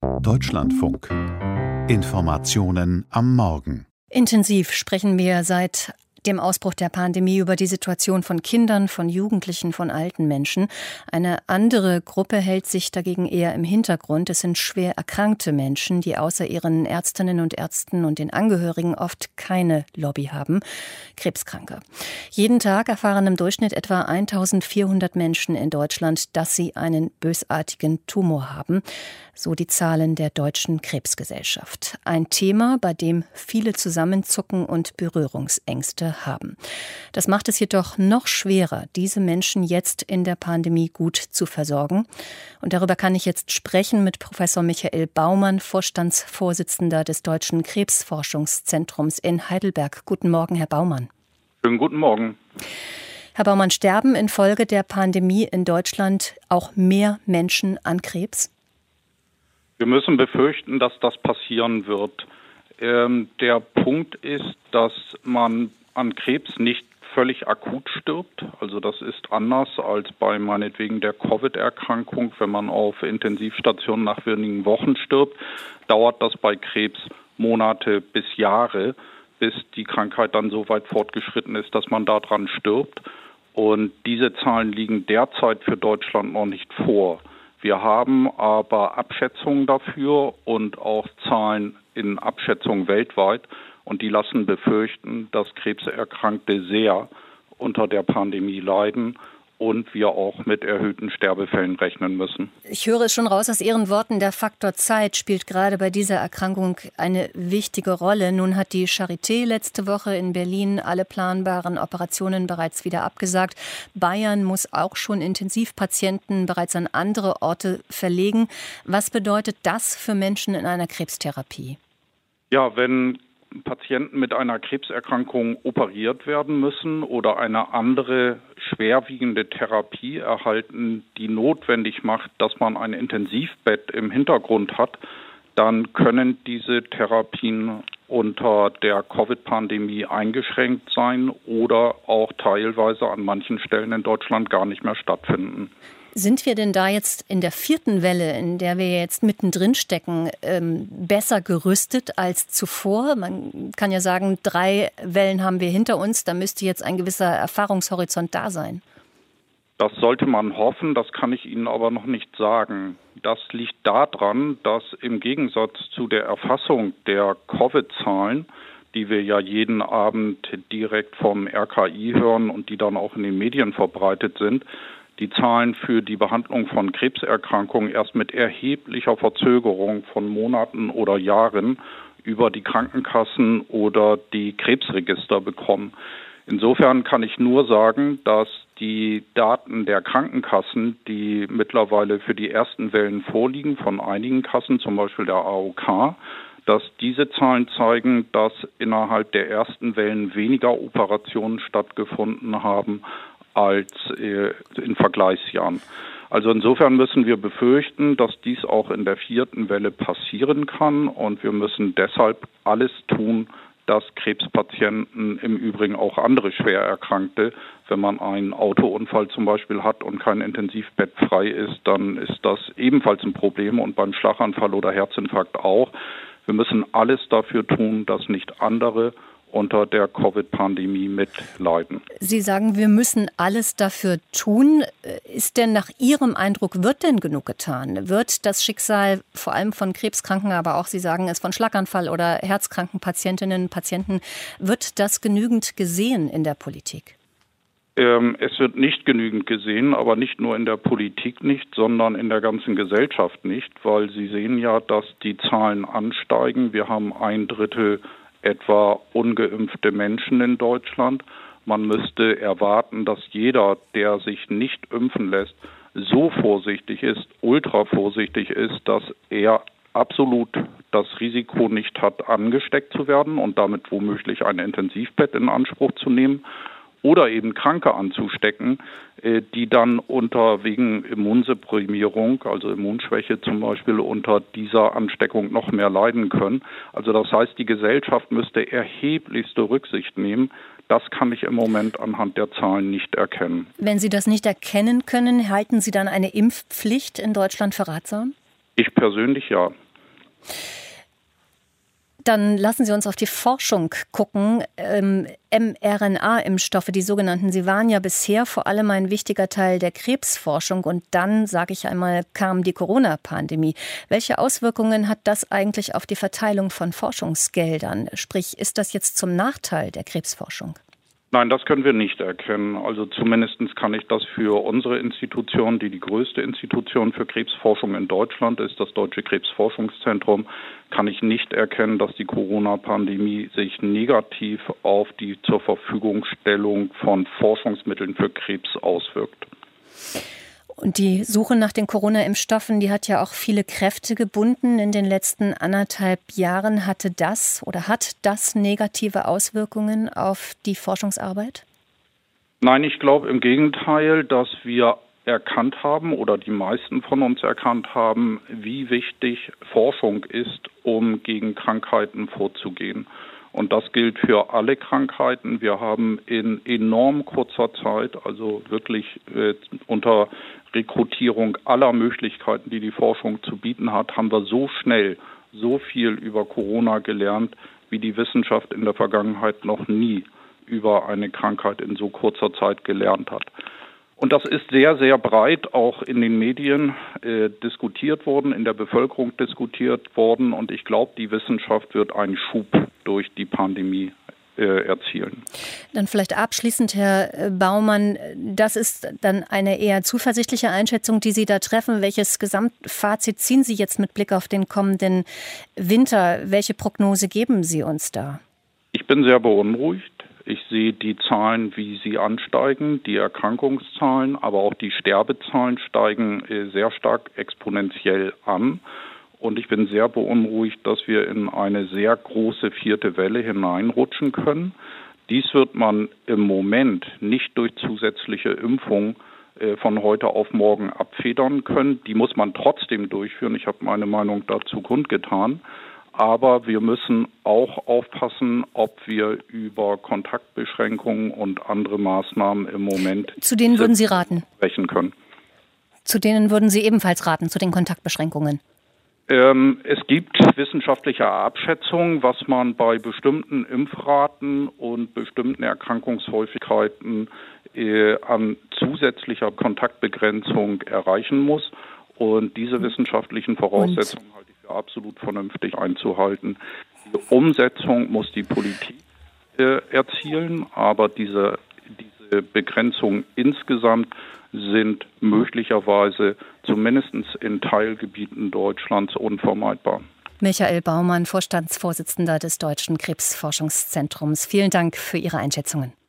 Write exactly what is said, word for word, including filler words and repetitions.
Deutschlandfunk. Informationen am Morgen. Intensiv sprechen wir seit dem Ausbruch der Pandemie über die Situation von Kindern, von Jugendlichen, von alten Menschen. Eine andere Gruppe hält sich dagegen eher im Hintergrund. Es sind schwer erkrankte Menschen, die außer ihren Ärztinnen und Ärzten und den Angehörigen oft keine Lobby haben. Krebskranke. Jeden Tag erfahren im Durchschnitt etwa eintausendvierhundert Menschen in Deutschland, dass sie einen bösartigen Tumor haben. So die Zahlen der Deutschen Krebsgesellschaft. Ein Thema, bei dem viele zusammenzucken und Berührungsängste haben. Das macht es jedoch noch schwerer, diese Menschen jetzt in der Pandemie gut zu versorgen. Und darüber kann ich jetzt sprechen mit Professor Michael Baumann, Vorstandsvorsitzender des Deutschen Krebsforschungszentrums in Heidelberg. Guten Morgen, Herr Baumann. Schönen guten Morgen. Herr Baumann, sterben infolge der Pandemie in Deutschland auch mehr Menschen an Krebs? Wir müssen befürchten, dass das passieren wird. Ähm, der Punkt ist, dass man an Krebs nicht völlig akut stirbt. Also das ist anders als bei meinetwegen der Covid-Erkrankung. Wenn man auf Intensivstationen nach wenigen Wochen stirbt, dauert das bei Krebs Monate bis Jahre, bis die Krankheit dann so weit fortgeschritten ist, dass man daran stirbt. Und diese Zahlen liegen derzeit für Deutschland noch nicht vor. Wir haben aber Abschätzungen dafür und auch Zahlen in Abschätzungen weltweit. Und die lassen befürchten, dass Krebserkrankte sehr unter der Pandemie leiden und wir auch mit erhöhten Sterbefällen rechnen müssen. Ich höre es schon raus aus Ihren Worten, der Faktor Zeit spielt gerade bei dieser Erkrankung eine wichtige Rolle. Nun hat die Charité letzte Woche in Berlin alle planbaren Operationen bereits wieder abgesagt. Bayern muss auch schon Intensivpatienten bereits an andere Orte verlegen. Was bedeutet das für Menschen in einer Krebstherapie? Ja, wenn Patienten mit einer Krebserkrankung operiert werden müssen oder eine andere schwerwiegende Therapie erhalten, die notwendig macht, dass man ein Intensivbett im Hintergrund hat, dann können diese Therapien unter der Covid-Pandemie eingeschränkt sein oder auch teilweise an manchen Stellen in Deutschland gar nicht mehr stattfinden. Sind wir denn da jetzt in der vierten Welle, in der wir jetzt mittendrin stecken, ähm, besser gerüstet als zuvor? Man kann ja sagen, drei Wellen haben wir hinter uns, da müsste jetzt ein gewisser Erfahrungshorizont da sein. Das sollte man hoffen, das kann ich Ihnen aber noch nicht sagen. Das liegt daran, dass im Gegensatz zu der Erfassung der Covid-Zahlen, die wir ja jeden Abend direkt vom R K I hören und die dann auch in den Medien verbreitet sind, die Zahlen für die Behandlung von Krebserkrankungen erst mit erheblicher Verzögerung von Monaten oder Jahren über die Krankenkassen oder die Krebsregister bekommen. Insofern kann ich nur sagen, dass die Daten der Krankenkassen, die mittlerweile für die ersten Wellen vorliegen, von einigen Kassen, zum Beispiel der A O K, dass diese Zahlen zeigen, dass innerhalb der ersten Wellen weniger Operationen stattgefunden haben als in Vergleichsjahren. Also insofern müssen wir befürchten, dass dies auch in der vierten Welle passieren kann und wir müssen deshalb alles tun, dass Krebspatienten, im Übrigen auch andere Schwererkrankte, wenn man einen Autounfall zum Beispiel hat und kein Intensivbett frei ist, dann ist das ebenfalls ein Problem und beim Schlaganfall oder Herzinfarkt auch. Wir müssen alles dafür tun, dass nicht andere unter der Covid-Pandemie mitleiden. Sie sagen, wir müssen alles dafür tun. Ist denn nach Ihrem Eindruck, wird denn genug getan? Wird das Schicksal vor allem von Krebskranken, aber auch Sie sagen es von Schlaganfall oder herzkranken Patientinnen und Patienten, wird das genügend gesehen in der Politik? Ähm, es wird nicht genügend gesehen, aber nicht nur in der Politik nicht, sondern in der ganzen Gesellschaft nicht, weil Sie sehen ja, dass die Zahlen ansteigen. Wir haben ein Drittel etwa ungeimpfte Menschen in Deutschland. Man müsste erwarten, dass jeder, der sich nicht impfen lässt, so vorsichtig ist, ultra vorsichtig ist, dass er absolut das Risiko nicht hat, angesteckt zu werden und damit womöglich ein Intensivbett in Anspruch zu nehmen oder eben Kranke anzustecken, die dann unter wegen Immunsupprimierung, also Immunschwäche zum Beispiel, unter dieser Ansteckung noch mehr leiden können. Also das heißt, die Gesellschaft müsste erheblichste Rücksicht nehmen. Das kann ich im Moment anhand der Zahlen nicht erkennen. Wenn Sie das nicht erkennen können, halten Sie dann eine Impfpflicht in Deutschland für ratsam? Ich persönlich ja. Dann lassen Sie uns auf die Forschung gucken. Ähm, mRNA-Impfstoffe, die sogenannten, sie waren ja bisher vor allem ein wichtiger Teil der Krebsforschung. Und dann, sage ich einmal, kam die Corona-Pandemie. Welche Auswirkungen hat das eigentlich auf die Verteilung von Forschungsgeldern? Sprich, ist das jetzt zum Nachteil der Krebsforschung? Nein, das können wir nicht erkennen. Also zumindest kann ich das für unsere Institution, die die größte Institution für Krebsforschung in Deutschland ist, das Deutsche Krebsforschungszentrum, kann ich nicht erkennen, dass die Corona-Pandemie sich negativ auf die zur Verfügungstellung von Forschungsmitteln für Krebs auswirkt. Und die Suche nach den Corona-Impfstoffen, die hat ja auch viele Kräfte gebunden. In den letzten anderthalb Jahren hatte das oder hat das negative Auswirkungen auf die Forschungsarbeit? Nein, ich glaube im Gegenteil, dass wir erkannt haben oder die meisten von uns erkannt haben, wie wichtig Forschung ist, um gegen Krankheiten vorzugehen. Und das gilt für alle Krankheiten. Wir haben in enorm kurzer Zeit, also wirklich äh, unter Rekrutierung aller Möglichkeiten, die die Forschung zu bieten hat, haben wir so schnell so viel über Corona gelernt, wie die Wissenschaft in der Vergangenheit noch nie über eine Krankheit in so kurzer Zeit gelernt hat. Und das ist sehr, sehr breit auch in den Medien äh, diskutiert worden, in der Bevölkerung diskutiert worden. Und ich glaube, die Wissenschaft wird einen Schub durch die Pandemie äh, erzielen. Dann vielleicht abschließend, Herr Baumann, das ist dann eine eher zuversichtliche Einschätzung, die Sie da treffen. Welches Gesamtfazit ziehen Sie jetzt mit Blick auf den kommenden Winter? Welche Prognose geben Sie uns da? Ich bin sehr beunruhigt. Ich sehe die Zahlen, wie sie ansteigen, die Erkrankungszahlen, aber auch die Sterbezahlen steigen sehr stark exponentiell an. Und ich bin sehr beunruhigt, dass wir in eine sehr große vierte Welle hineinrutschen können. Dies wird man im Moment nicht durch zusätzliche Impfung von heute auf morgen abfedern können. Die muss man trotzdem durchführen. Ich habe meine Meinung dazu kundgetan. Aber wir müssen auch aufpassen, ob wir über Kontaktbeschränkungen und andere Maßnahmen im Moment zu denen würden Sie raten? Sprechen können. Zu denen würden Sie ebenfalls raten, zu den Kontaktbeschränkungen? Ähm, es gibt wissenschaftliche Abschätzungen, was man bei bestimmten Impfraten und bestimmten Erkrankungshäufigkeiten äh, an zusätzlicher Kontaktbegrenzung erreichen muss. Und diese wissenschaftlichen Voraussetzungen halte ich für absolut vernünftig einzuhalten. Die Umsetzung muss die Politik äh, erzielen, aber diese, diese Begrenzungen insgesamt sind möglicherweise zumindest in Teilgebieten Deutschlands unvermeidbar. Michael Baumann, Vorstandsvorsitzender des Deutschen Krebsforschungszentrums. Vielen Dank für Ihre Einschätzungen.